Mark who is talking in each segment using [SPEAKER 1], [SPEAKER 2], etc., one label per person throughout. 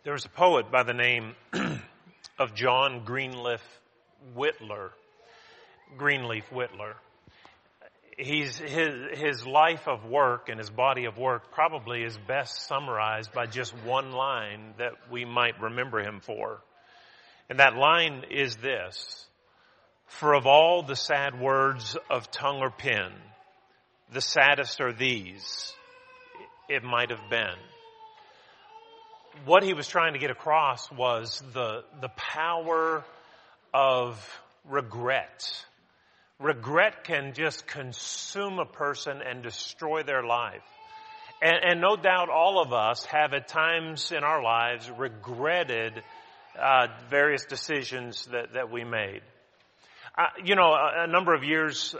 [SPEAKER 1] There was a poet by the name of John Greenleaf Whittier. His life of work and his body of work probably is best summarized by just one line that we might remember him for. And that line is this: "For of all the sad words of tongue or pen, the saddest are these, it might have been." What he was trying to get across was the power of regret. Regret can just consume a person and destroy their life. And no doubt all of us have at times in our lives regretted various decisions that we made. For a number of years,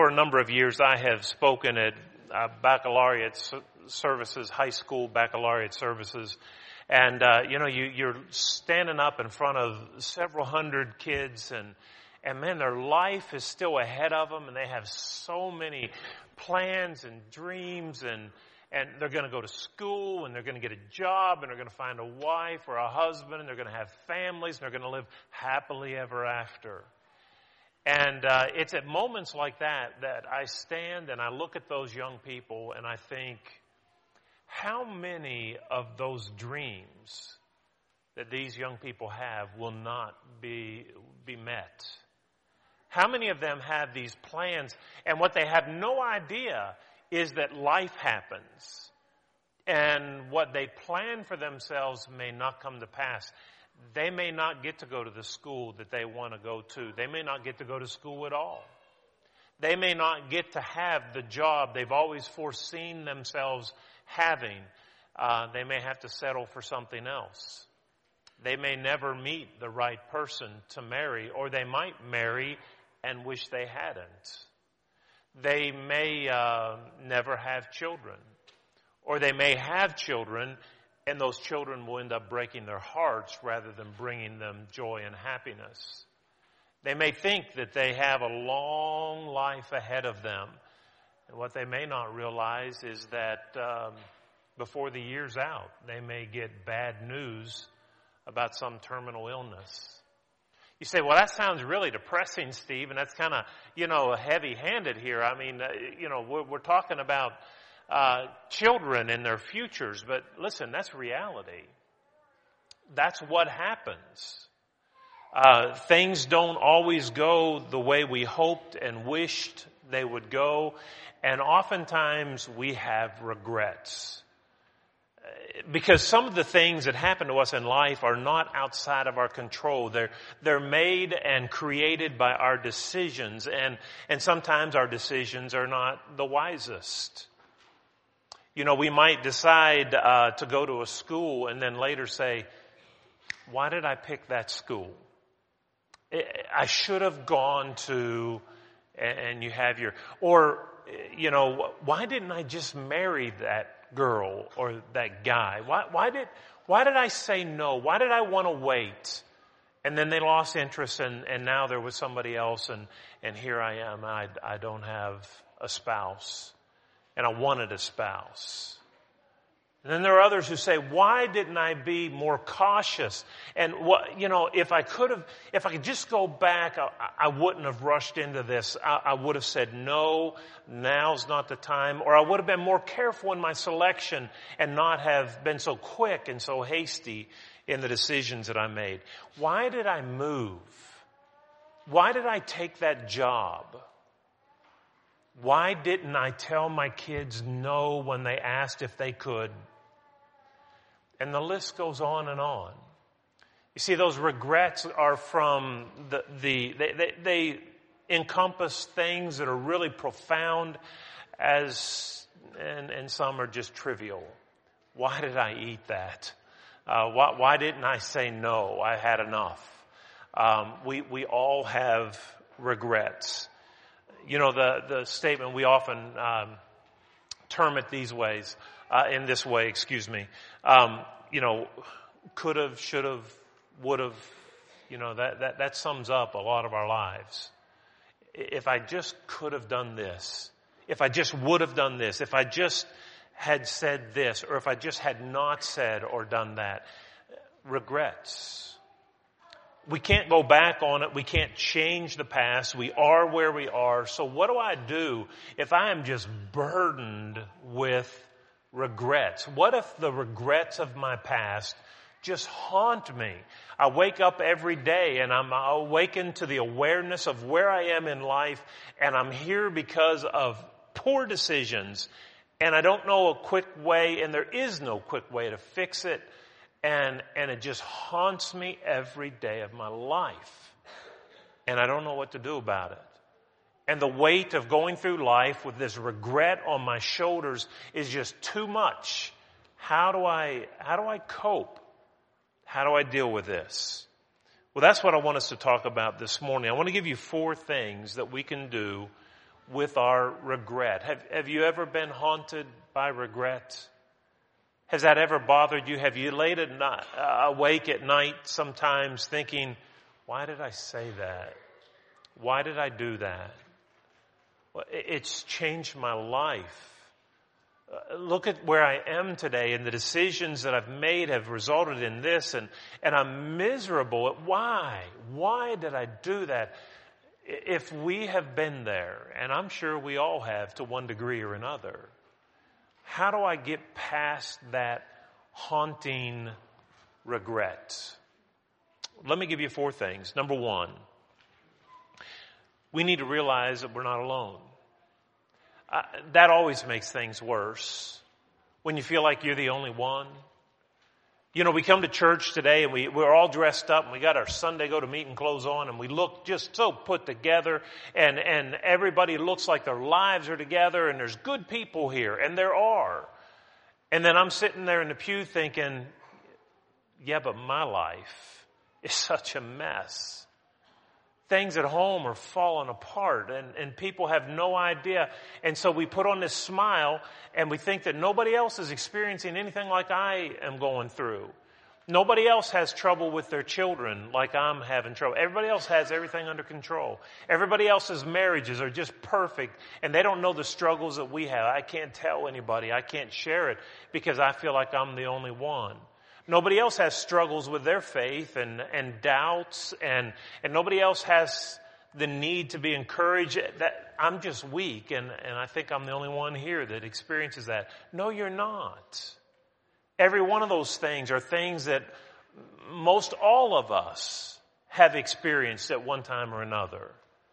[SPEAKER 1] I have spoken at baccalaureate services, high school baccalaureate services. And, you're standing up in front of several hundred kids and man, their life is still ahead of them, and they have so many plans and dreams, and they're going to go to school, and they're going to get a job, and they're going to find a wife or a husband, and they're going to have families, and they're going to live happily ever after. And it's at moments like that I stand and I look at those young people and I think, how many of those dreams that these young people have will not be met? How many of them have these plans, and what they have no idea is that life happens, and what they plan for themselves may not come to pass. They may not get to go to the school that they want to go to. They may not get to go to school at all. They may not get to have the job they've always foreseen themselves having. They may have to settle for something else. They may never meet the right person to marry, or they might marry and wish they hadn't. They may never have children, or they may have children and those children will end up breaking their hearts rather than bringing them joy and happiness. They may think that they have a long life ahead of them. And what they may not realize is that before the year's out, they may get bad news about some terminal illness. You say, well, that sounds really depressing, Steve, and that's kind of, heavy-handed here. I mean, we're talking about children and their futures, but listen, that's reality. That's what happens. Things don't always go the way we hoped and wished they would go, and oftentimes we have regrets. Because some of the things that happen to us in life are not outside of our control. They're made and created by our decisions, and sometimes our decisions are not the wisest. We might decide to go to a school and then later say, why did I pick that school? I should have gone to, and you have why didn't I just marry that girl or that guy? Why did I say no? Why did I want to wait? And then they lost interest, and now there was somebody else, and here I am. I don't have a spouse, and I wanted a spouse. And then there are others who say, why didn't I be more cautious? And if I could just go back, I wouldn't have rushed into this. I would have said, no, now's not the time. Or I would have been more careful in my selection and not have been so quick and so hasty in the decisions that I made. Why did I move? Why did I take that job? Why didn't I tell my kids no when they asked if they could? And the list goes on and on. You see, those regrets are from they encompass things that are really profound and some are just trivial. Why did I eat that? Why didn't I say no? I had enough. We all have regrets. The statement, we often term it in this way, could have, should have, would have, that sums up a lot of our lives. If I just could have done this, if I just would have done this, if I just had said this, or if I just had not said or done that. regrets. We can't go back on it. We can't change the past. We are where we are. So what do I do if I am just burdened with regrets? What if the regrets of my past just haunt me? I wake up every day and I'm awakened to the awareness of where I am in life, and I'm here because of poor decisions, and I don't know a quick way, and there is no quick way to fix it. And it just haunts me every day of my life. And I don't know what to do about it. And the weight of going through life with this regret on my shoulders is just too much. How do I cope? How do I deal with this? Well, that's what I want us to talk about this morning. I want to give you 4 things that we can do with our regret. Have you ever been haunted by regret? Has that ever bothered you? Have you laid awake at night sometimes thinking, why did I say that? Why did I do that? Well, it's changed my life. Look at where I am today, and the decisions that I've made have resulted in this, and I'm miserable. Why? Why did I do that? If we have been there, and I'm sure we all have to one degree or another, how do I get past that haunting regret? Let me give you 4 things. Number 1, we need to realize that we're not alone. That always makes things worse when you feel like you're the only one. You know, we come to church today and we're all dressed up and we got our Sunday go to meeting clothes on and we look just so put together and everybody looks like their lives are together and there's good people here, and there are. And then I'm sitting there in the pew thinking, yeah, but my life is such a mess. Things at home are falling apart and people have no idea. And so we put on this smile and we think that nobody else is experiencing anything like I am going through. Nobody else has trouble with their children like I'm having trouble. Everybody else has everything under control. Everybody else's marriages are just perfect and they don't know the struggles that we have. I can't tell anybody. I can't share it because I feel like I'm the only one. Nobody else has struggles with their faith and doubts, and nobody else has the need to be encouraged. That I'm just weak, and I think I'm the only one here that experiences that. No, you're not. Every one of those things are things that most all of us have experienced at one time or another.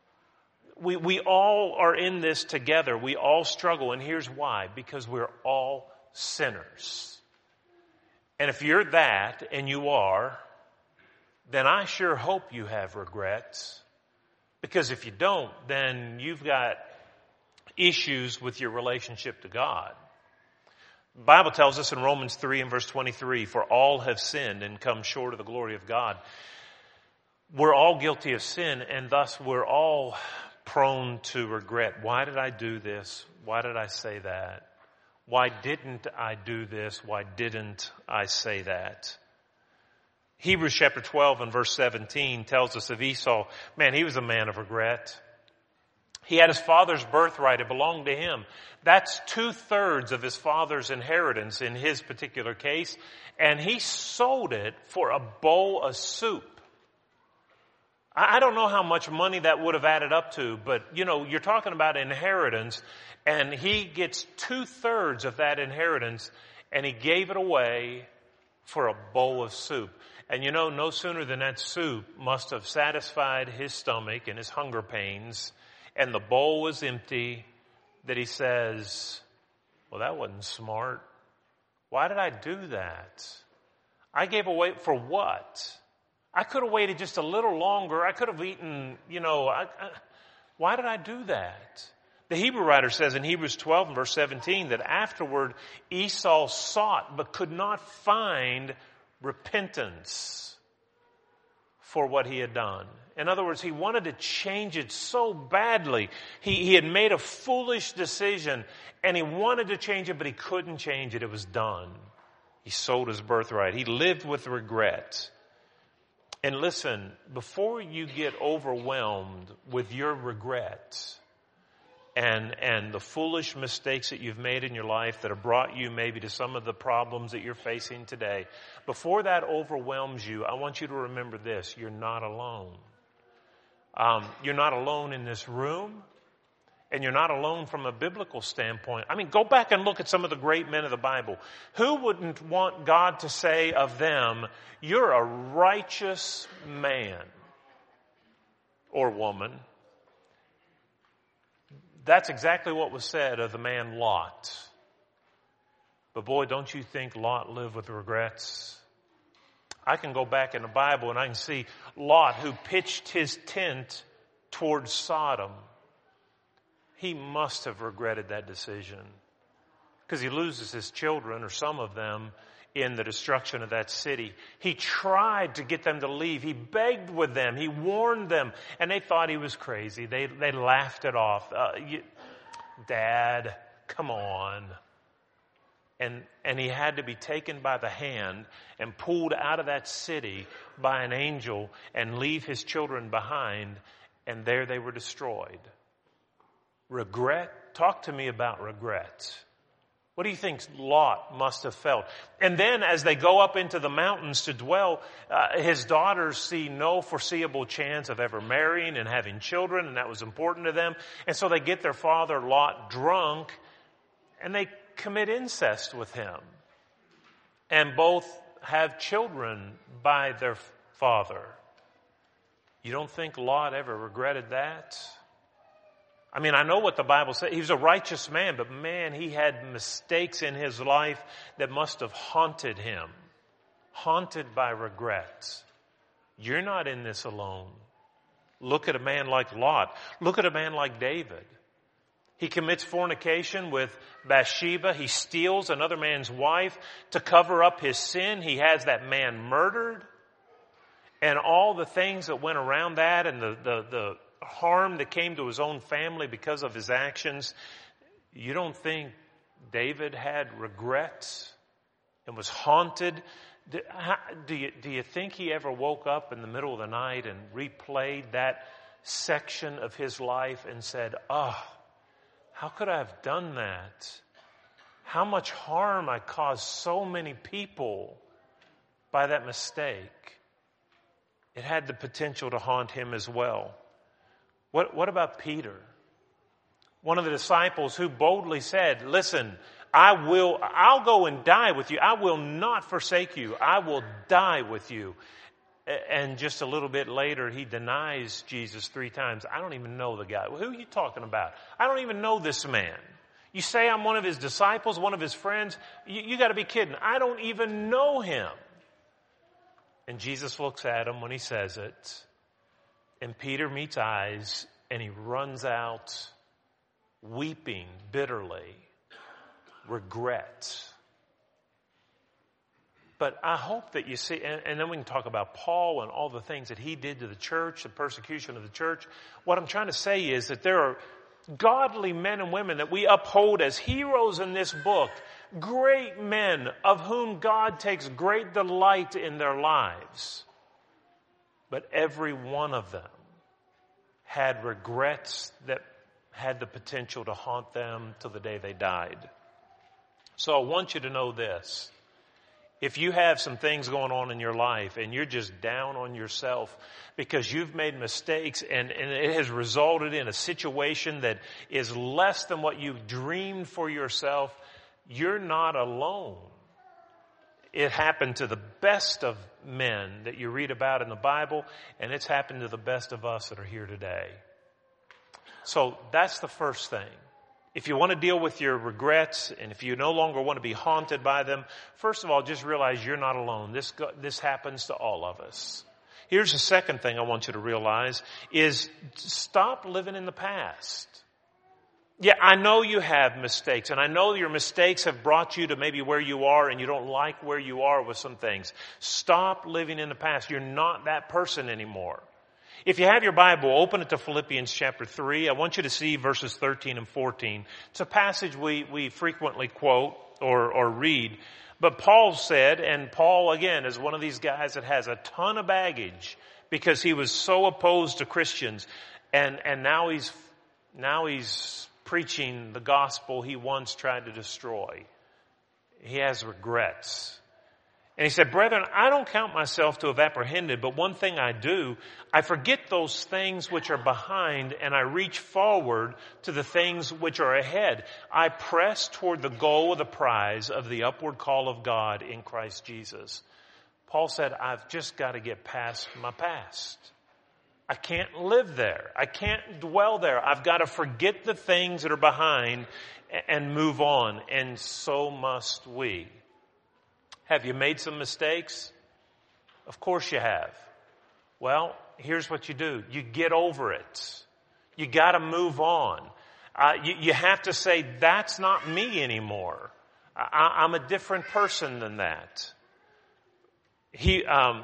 [SPEAKER 1] We all are in this together. We all struggle, and here's why. Because we're all sinners. And if you're that, and you are, then I sure hope you have regrets. Because if you don't, then you've got issues with your relationship to God. The Bible tells us in Romans 3 and verse 23, for all have sinned and come short of the glory of God. We're all guilty of sin, and thus we're all prone to regret. Why did I do this? Why did I say that? Why didn't I do this? Why didn't I say that? Hebrews chapter 12 and verse 17 tells us of Esau. Man, he was a man of regret. He had his father's birthright. It belonged to him. That's 2/3 of his father's inheritance in his particular case. And he sold it for a bowl of soup. I don't know how much money that would have added up to, but you're talking about inheritance, and he gets 2/3 of that inheritance, and he gave it away for a bowl of soup. And no sooner than that soup must have satisfied his stomach and his hunger pains, and the bowl was empty, that he says, well, that wasn't smart. Why did I do that? I gave away for what? I could have waited just a little longer. I could have eaten, why did I do that? The Hebrew writer says in Hebrews 12 and verse 17 that afterward Esau sought but could not find repentance for what he had done. In other words, he wanted to change it so badly. He had made a foolish decision and he wanted to change it, but he couldn't change it. It was done. He sold his birthright. He lived with regret. And listen, before you get overwhelmed with your regret, and the foolish mistakes that you've made in your life that have brought you maybe to some of the problems that you're facing today, before that overwhelms you, I want you to remember this: you're not alone. You're not alone in this room, and you're not alone from a biblical standpoint. I mean, go back and look at some of the great men of the Bible. Who wouldn't want God to say of them, "You're a righteous man or woman"? That's exactly what was said of the man Lot. But boy, don't you think Lot lived with regrets? I can go back in the Bible and I can see Lot, who pitched his tent towards Sodom. He must have regretted that decision, because he loses his children, or some of them, in the destruction of that city. He tried to get them to leave. He begged with them. He warned them. And they thought he was crazy. They laughed it off. Dad, come on. And he had to be taken by the hand and pulled out of that city by an angel and leave his children behind. And there they were destroyed. Regret? Talk to me about regret. What do you think Lot must have felt? And then as they go up into the mountains to dwell, his daughters see no foreseeable chance of ever marrying and having children, and that was important to them. And so they get their father Lot drunk, and they commit incest with him. And both have children by their father. You don't think Lot ever regretted that? I mean, I know what the Bible says. He was a righteous man, but man, he had mistakes in his life that must have haunted him. Haunted by regrets. You're not in this alone. Look at a man like Lot. Look at a man like David. He commits fornication with Bathsheba. He steals another man's wife to cover up his sin. He has that man murdered. And all the things that went around that, and the harm that came to his own family because of his actions. You don't think David had regrets and was haunted? Do you think he ever woke up in the middle of the night and replayed that section of his life and said, how could I have done that? How much harm I caused so many people by that mistake? It had the potential to haunt him as well. What about Peter? One of the disciples who boldly said, "Listen, I'll go and die with you. I will not forsake you. I will die with you." And just a little bit later, he denies Jesus 3 times. I don't even know the guy. Who are you talking about? I don't even know this man. You say I'm one of his disciples, one of his friends. You got to be kidding. I don't even know him. And Jesus looks at him when he says it. And Peter meets eyes, and he runs out weeping bitterly. Regret. But I hope that you see, and then we can talk about Paul and all the things that he did to the church, the persecution of the church. What I'm trying to say is that there are godly men and women that we uphold as heroes in this book. Great men of whom God takes great delight in their lives. But every one of them had regrets that had the potential to haunt them till the day they died. So I want you to know this. If you have some things going on in your life and you're just down on yourself because you've made mistakes and it has resulted in a situation that is less than what you dreamed for yourself, you're not alone. It happened to the best of men that you read about in the Bible, and it's happened to the best of us that are here today. So that's the first thing. If you want to deal with your regrets, and if you no longer want to be haunted by them, first of all, just realize you're not alone. This happens to all of us. Here's the second thing I want you to realize is stop living in the past. Yeah, I know you have mistakes, and I know your mistakes have brought you to maybe where you are, and you don't like where you are with some things. Stop living in the past. You're not that person anymore. If you have your Bible, open it to Philippians chapter 3. I want you to see verses 13 and 14. It's a passage we frequently quote or read. But Paul said, and Paul, again, is one of these guys that has a ton of baggage because he was so opposed to Christians. And now he's preaching the gospel he once tried to destroy. He has regrets. And he said, brethren, I don't count myself to have apprehended, but one thing I do, I forget those things which are behind, and I reach forward to the things which are ahead. I press toward the goal of the prize of the upward call of God in Christ Jesus. Paul said, I've just got to get past my past. I can't live there. I can't dwell there. I've got to forget the things that are behind and move on. And so must we. Have you made some mistakes? Of course you have. Well, here's what you do. You get over it. You got to move on. You have to say, that's not me anymore. I'm a different person than that. 2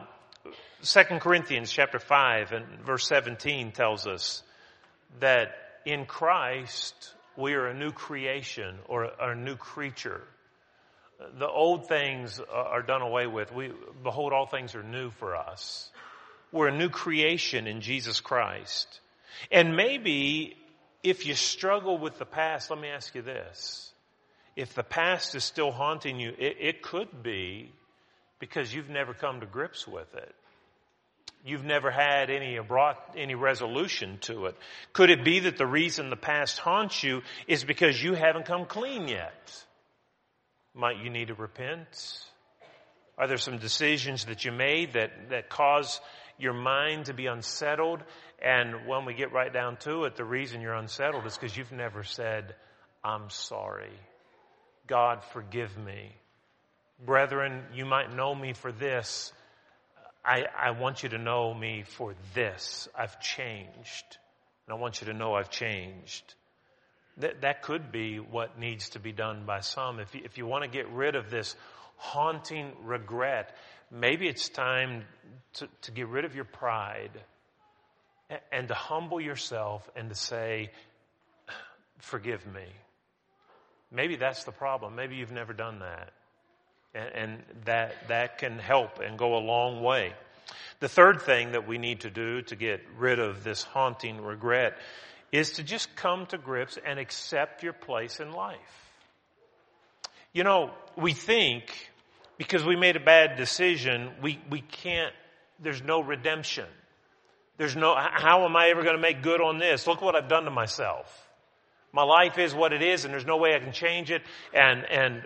[SPEAKER 1] Corinthians chapter 5 and verse 17 tells us that in Christ we are a new creation or a new creature. The old things are done away with. Behold, all things are new for us. We're a new creation in Jesus Christ. And maybe if you struggle with the past, let me ask you this. If the past is still haunting you, it could be because you've never come to grips with it. You've never had brought any resolution to it. Could it be that the reason the past haunts you is because you haven't come clean yet? Might you need to repent? Are there some decisions that you made that cause your mind to be unsettled? And when we get right down to it, the reason you're unsettled is because you've never said, I'm sorry. God, forgive me. Brethren, you might know me for this. I want you to know me for this. I've changed. And I want you to know I've changed. That could be what needs to be done by some. If you want to get rid of this haunting regret, maybe it's time to get rid of your pride and to humble yourself and to say, forgive me. Maybe that's the problem. Maybe you've never done that. And that can help and go a long way. The third thing that we need to do to get rid of this haunting regret is to just come to grips and accept your place in life. You know, we think because we made a bad decision, we can't, there's no redemption. How am I ever going to make good on this? Look what I've done to myself. My life is what it is and there's no way I can change it. And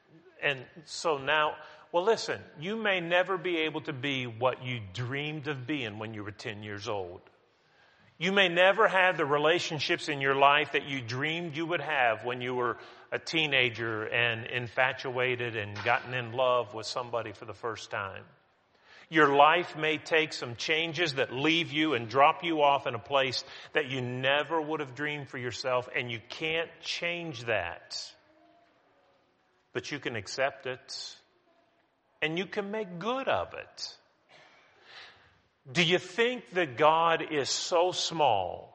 [SPEAKER 1] so now, well listen, you may never be able to be what you dreamed of being when you were 10 years old. You may never have the relationships in your life that you dreamed you would have when you were a teenager and infatuated and gotten in love with somebody for the first time. Your life may take some changes that leave you and drop you off in a place that you never would have dreamed for yourself, and you can't change that. But you can accept it, and you can make good of it. Do you think that God is so small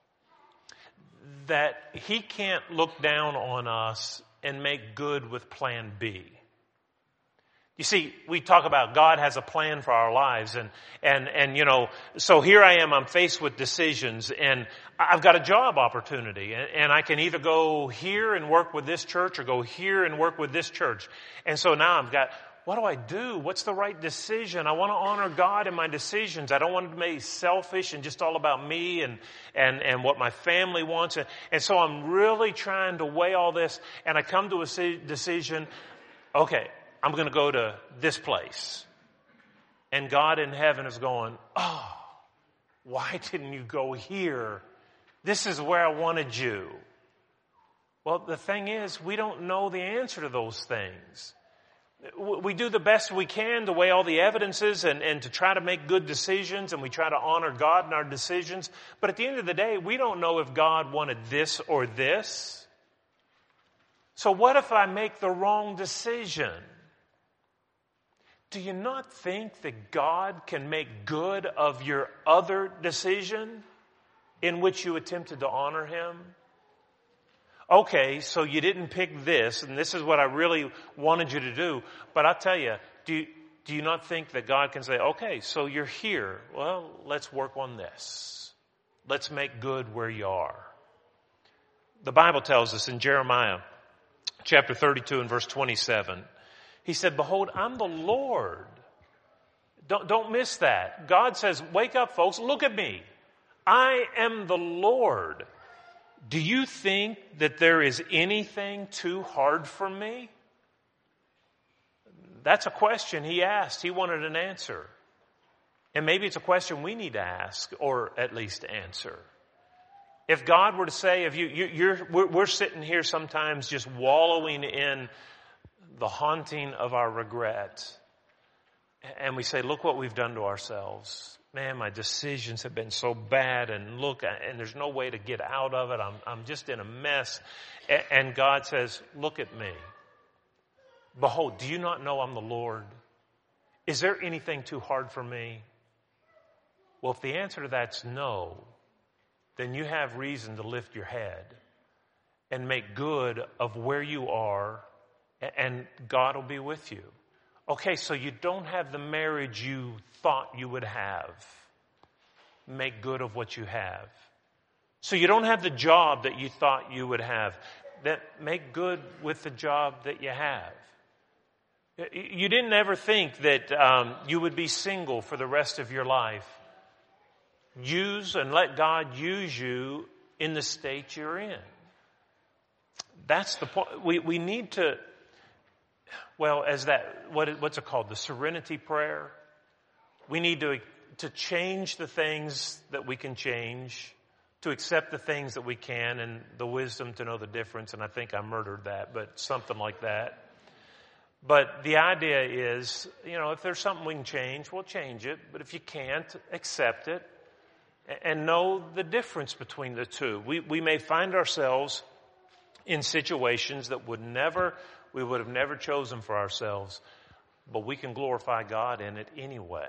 [SPEAKER 1] that He can't look down on us and make good with plan B? You see, we talk about God has a plan for our lives and you know, so here I am, I'm faced with decisions and I've got a job opportunity and I can either go here and work with this church or go here and work with this church. And so now I've got, what do I do? What's the right decision? I want to honor God in my decisions. I don't want to be selfish and just all about me and what my family wants. And so I'm really trying to weigh all this and I come to a decision, okay, I'm going to go to this place. And God in heaven is going, oh, why didn't you go here? This is where I wanted you. Well, the thing is, we don't know the answer to those things. We do the best we can to weigh all the evidences and to try to make good decisions, and we try to honor God in our decisions. But at the end of the day, we don't know if God wanted this or this. So what if I make the wrong decision? Do you not think that God can make good of your other decision in which you attempted to honor Him? Okay, so you didn't pick this, and this is what I really wanted you to do. But I'll tell you, do you not think that God can say, okay, so you're here. Well, let's work on this. Let's make good where you are. The Bible tells us in Jeremiah chapter 32 and verse 27, he said, behold, I'm the Lord. Don't miss that. God says, wake up, folks. Look at me. I am the Lord. Do you think that there is anything too hard for me? That's a question he asked. He wanted an answer. And maybe it's a question we need to ask, or at least answer. If God were to say, we're sitting here sometimes just wallowing in the haunting of our regret. And we say, look what we've done to ourselves. Man, my decisions have been so bad, and look, and there's no way to get out of it. I'm just in a mess. And God says, look at me. Behold, do you not know I'm the Lord? Is there anything too hard for me? Well, if the answer to that's no, then you have reason to lift your head and make good of where you are, and God will be with you. Okay, so you don't have the marriage you thought you would have. Make good of what you have. So you don't have the job that you thought you would have. Then make good with the job that you have. You didn't ever think that you would be single for the rest of your life. Use and let God use you in the state you're in. That's the point. We need to, well, as that, what's it called? The serenity prayer. We need to change the things that we can change, to accept the things that we can, and the wisdom to know the difference. And I think I murdered that, but something like that. But the idea is, if there's something we can change, we'll change it. But if you can't, accept it and know the difference between the two. We may find ourselves in situations that we would have never chosen for ourselves, but we can glorify God in it anyway.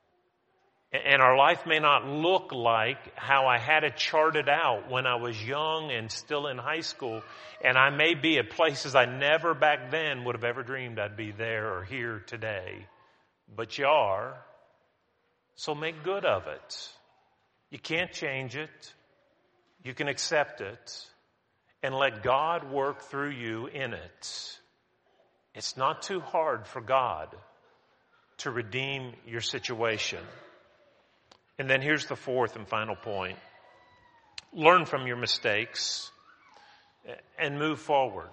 [SPEAKER 1] And our life may not look like how I had it charted out when I was young and still in high school. And I may be at places I never back then would have ever dreamed I'd be there or here today. But you are. So make good of it. You can't change it. You can accept it. And let God work through you in it. It's not too hard for God to redeem your situation. And then here's the fourth and final point. Learn from your mistakes and move forward.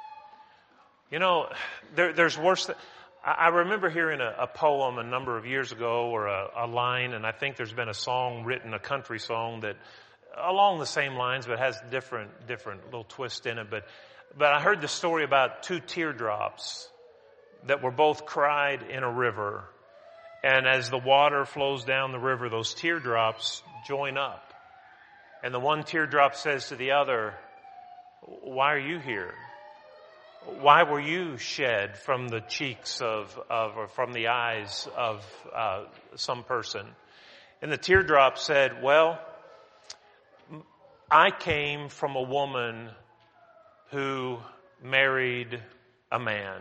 [SPEAKER 1] There's worse. I remember hearing a poem a number of years ago, or a line, and I think there's been a song written, a country song that along the same lines, but has different little twist in it. But I heard the story about two teardrops that were both cried in a river. And as the water flows down the river, those teardrops join up. And the one teardrop says to the other, why are you here? Why were you shed from the cheeks or from the eyes of some person? And the teardrop said, well, I came from a woman who married a man.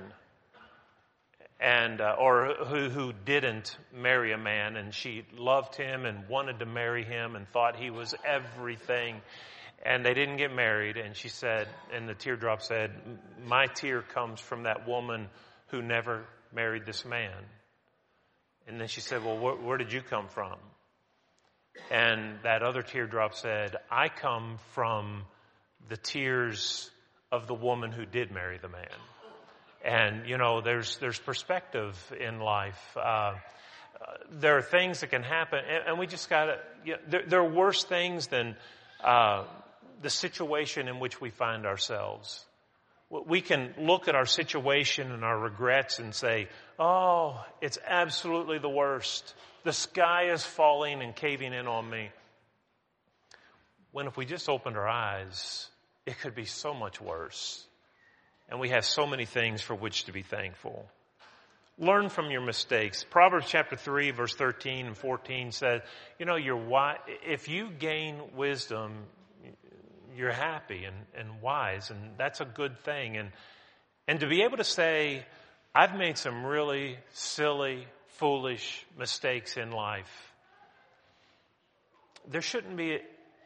[SPEAKER 1] Or who didn't marry a man, and she loved him and wanted to marry him and thought he was everything, and they didn't get married. And she said, and the teardrop said, my tear comes from that woman who never married this man. And then she said, well, where did you come from? And that other teardrop said, I come from the tears of the woman who did marry the man. And, there's perspective in life. There are things that can happen, and we just gotta, there are worse things than the situation in which we find ourselves. We can look at our situation and our regrets and say, oh, it's absolutely the worst. The sky is falling and caving in on me. When if we just opened our eyes, it could be so much worse. And we have so many things for which to be thankful. Learn from your mistakes. Proverbs chapter 3, verse 13 and 14 says, if you gain wisdom, you're happy and wise, and that's a good thing. And to be able to say, I've made some really silly, foolish mistakes in life. There shouldn't be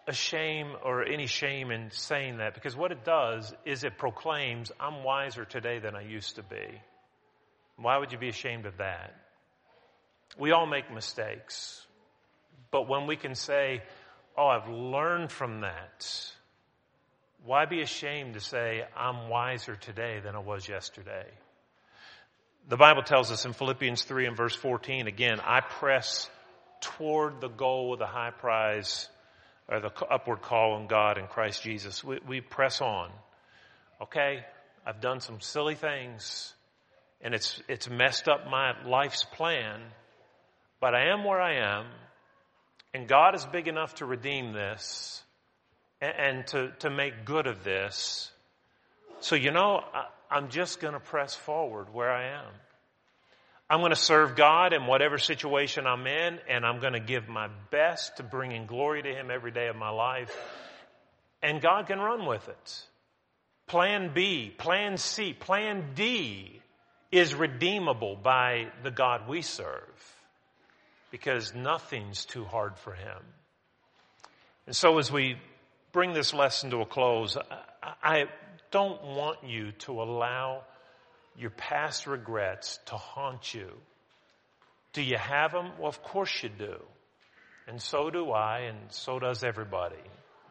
[SPEAKER 1] a shame or any shame in saying that, because what it does is it proclaims, I'm wiser today than I used to be. Why would you be ashamed of that? We all make mistakes. But when we can say, oh, I've learned from that, why be ashamed to say, I'm wiser today than I was yesterday? The Bible tells us in Philippians 3 and verse 14, again, I press toward the goal of the high prize, or the upward call on God in Christ Jesus. We press on. Okay, I've done some silly things, and it's messed up my life's plan, but I am where I am, and God is big enough to redeem this and to make good of this. So, I'm just going to press forward where I am. I'm going to serve God in whatever situation I'm in, and I'm going to give my best to bringing glory to Him every day of my life. And God can run with it. Plan B, Plan C, Plan D is redeemable by the God we serve, because nothing's too hard for Him. And so as we bring this lesson to a close, I don't want you to allow your past regrets to haunt you. Do you have them? Well, of course you do. And so do I, and so does everybody.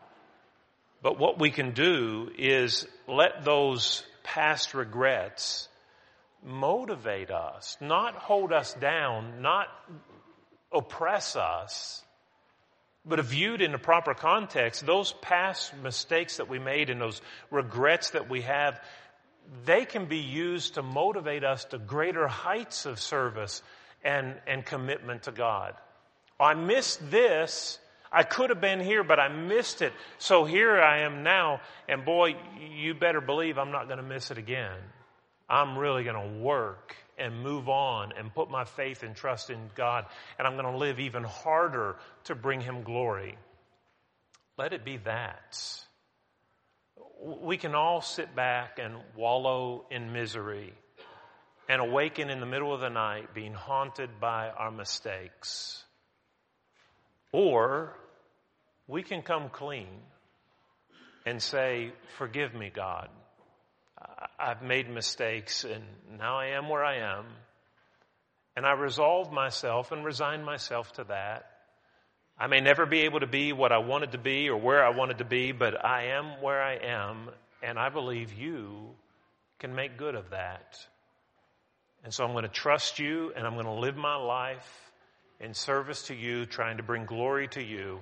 [SPEAKER 1] But what we can do is let those past regrets motivate us, not hold us down, not oppress us, but viewed in the proper context, those past mistakes that we made and those regrets that we have, they can be used to motivate us to greater heights of service and commitment to God. I missed this. I could have been here, but I missed it. So here I am now. And boy, you better believe I'm not going to miss it again. I'm really going to work and move on and put my faith and trust in God. And I'm going to live even harder to bring Him glory. Let it be that. We can all sit back and wallow in misery and awaken in the middle of the night being haunted by our mistakes. Or we can come clean and say, forgive me, God. I've made mistakes, and now I am where I am. And I resolve myself and resign myself to that. I may never be able to be what I wanted to be or where I wanted to be, but I am where I am, and I believe you can make good of that. And so I'm going to trust you, and I'm going to live my life in service to you, trying to bring glory to you.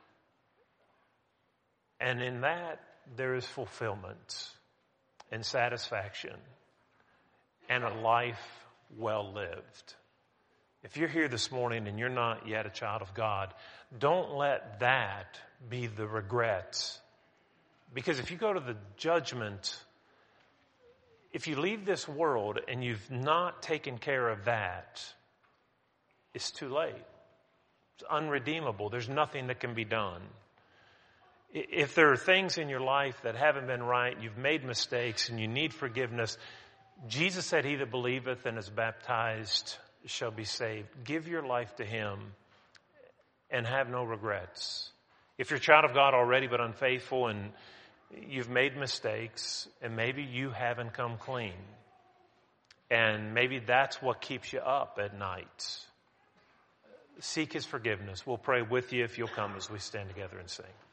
[SPEAKER 1] And in that, there is fulfillment and satisfaction and a life well lived. If you're here this morning and you're not yet a child of God, don't let that be the regret. Because if you go to the judgment, if you leave this world and you've not taken care of that, it's too late. It's unredeemable. There's nothing that can be done. If there are things in your life that haven't been right, you've made mistakes and you need forgiveness, Jesus said, he that believeth and is baptized shall be saved. Give your life to Him and have no regrets. If you're a child of God already but unfaithful and you've made mistakes and maybe you haven't come clean, and maybe that's what keeps you up at night, seek His forgiveness. We'll pray with you if you'll come as we stand together and sing.